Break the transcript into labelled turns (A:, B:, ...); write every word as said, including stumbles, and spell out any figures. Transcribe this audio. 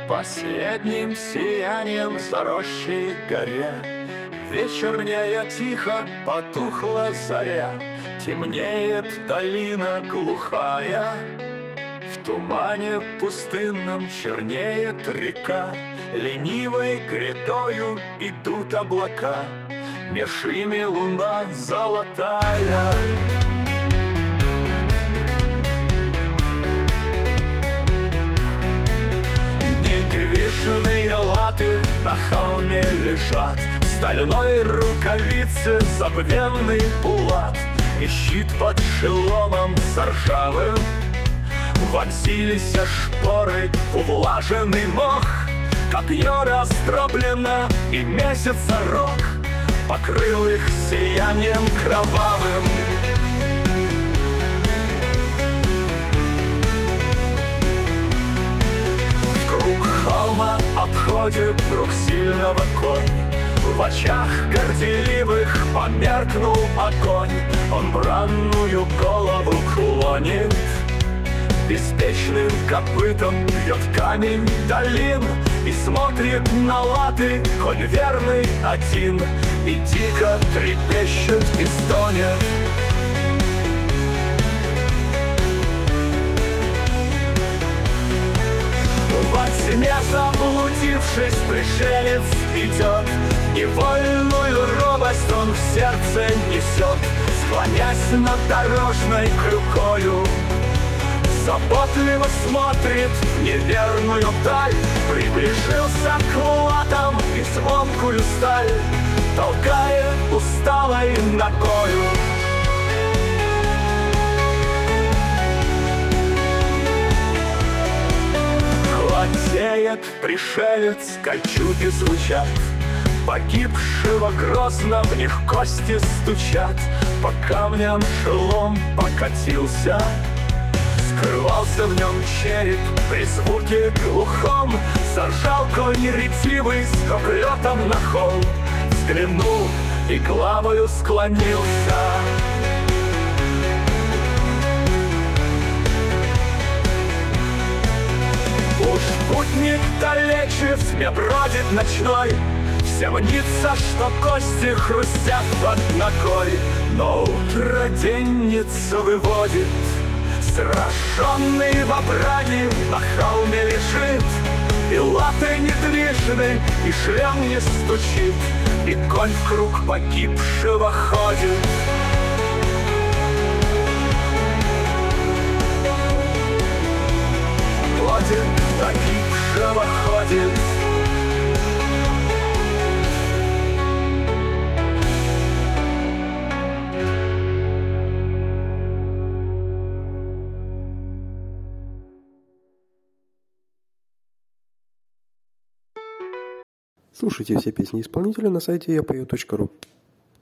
A: Последним сиянием заросшей горе вечерняя тихо потухла заря. Темнеет долина глухая, в тумане пустынном чернеет река. Ленивой грядою идут облака, меж ими луна золотая. Недвижные латы на холме лежат, в стальной рукавице забвенный булат и щит под шеломом с ржавым. Вонзились шпоры в увлаженный мох, копье раздроблено, и месяц рог покрыл их сиянием кровавым. Круг холма обходит друг сильного конь, в очах горделивых померкнул огонь. Он бранную голову клонит, беспечным копытом бьет камень долин и смотрит на латы, конь верный один, и дико трепещет и стонет. Во тьме заблудившись, пришелец идет, невольную робость он в сердце несет, склонясь над дорожной крюкою. Заботливо смотрит в неверную даль, приближился к латам и звонкую сталь, толкая усталой ногою. Хладеет пришелец, кольчуги звучат, погибшего грозно в них кости стучат. По камням шелом покатился, скрывался в нем череп при звуке глухом. Заржал конь ретивый с облетом на холм, взглянул и главою склонился. Уж путник далече в тьме бродит ночной, всем мнится, что кости хрустят под ногой. Но утро денницу выводит, сраженный в овраге на холме лежит, и латы недвижны, и шлем не стучит, и конь в круг погибшего ходит. Ходит, погибшего ходит.
B: Слушайте все песни исполнителя на сайте я пою точка ру.